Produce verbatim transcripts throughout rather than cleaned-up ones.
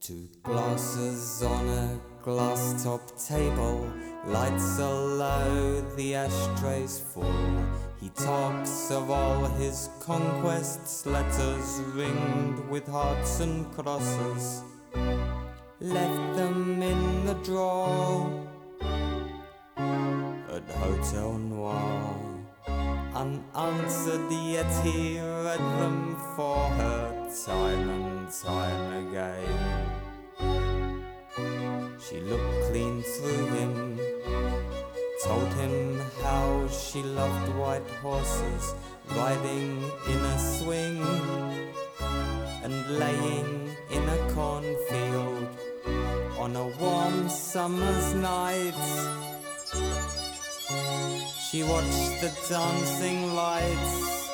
Two glasses on a glass top table, lights are low, the ashtrays full. He talks of all his conquests, letters ringed with hearts and crosses. Left them in the drawer at Hotel Noir. Unanswered, yet he read them for her time and time again. She looked clean through him, told him how she loved white horses, riding in a swing and laying in a cornfield on a warm summer's night. She watched the dancing lights,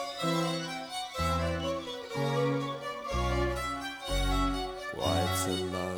quite alone.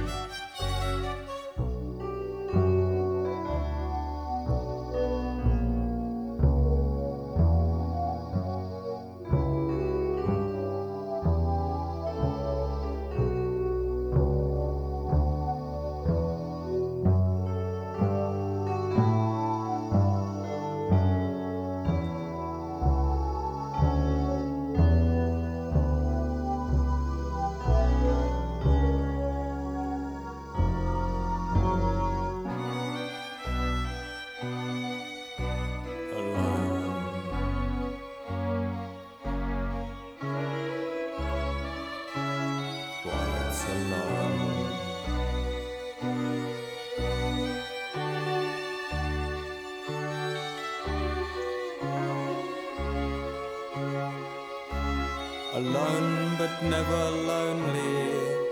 Alone but never lonely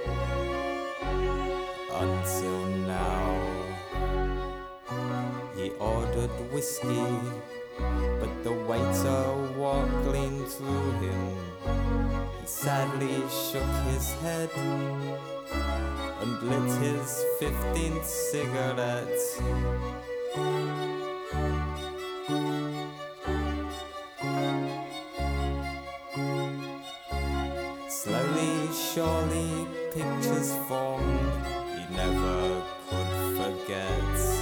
until now. He ordered whiskey, but the waiter walked clean through him. He sadly shook his head and lit his fifteenth cigarette. Slowly, surely, pictures formed he never could forget.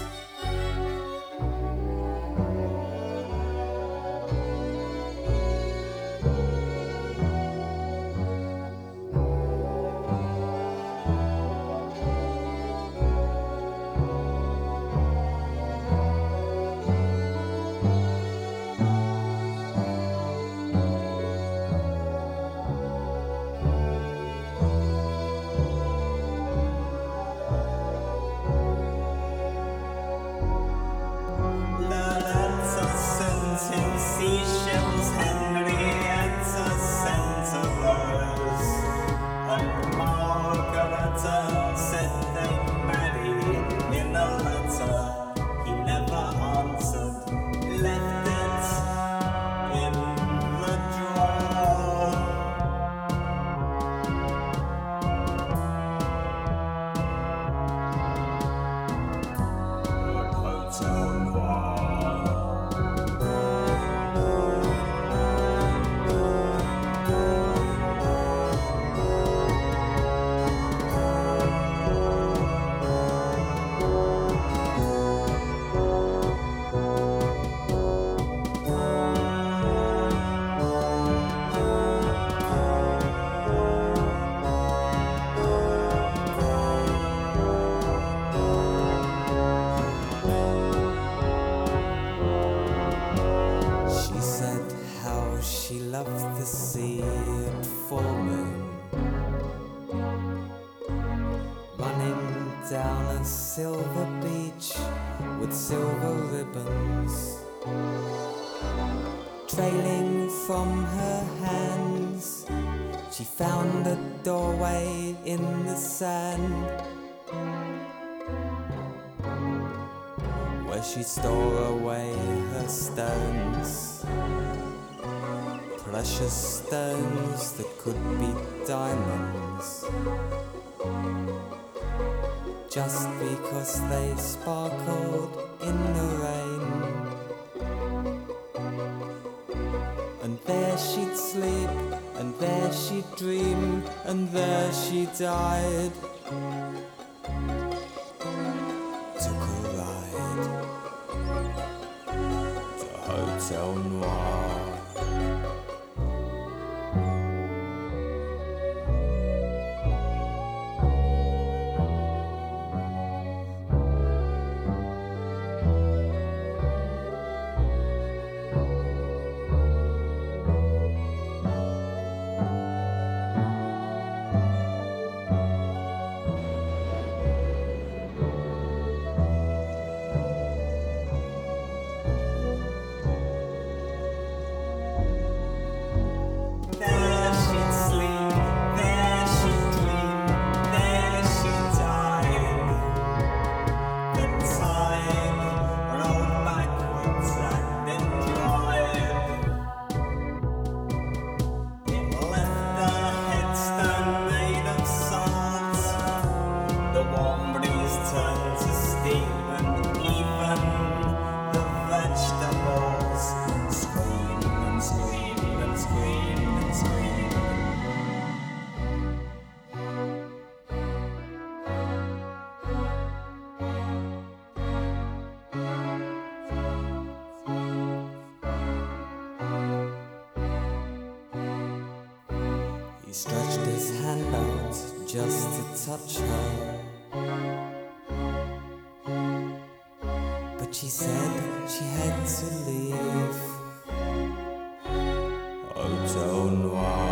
Seashells, Henrietta sent a rose, and Margareta said they'd marry in a letter. He never answered, left it in the drawer. Hotel Noir. She loved the sea at full moon, running down a silver beach with silver ribbons trailing from her hands. She found a doorway in the sand where she stored away her stones, precious stones that could be diamonds, just because they sparkled in the rain. And there she'd sleep, and there there she dreamed, and there she died. Took a ride to Hotel Noir. He stretched his hand out just to touch her, but she said she had to leave. Hotel Noir.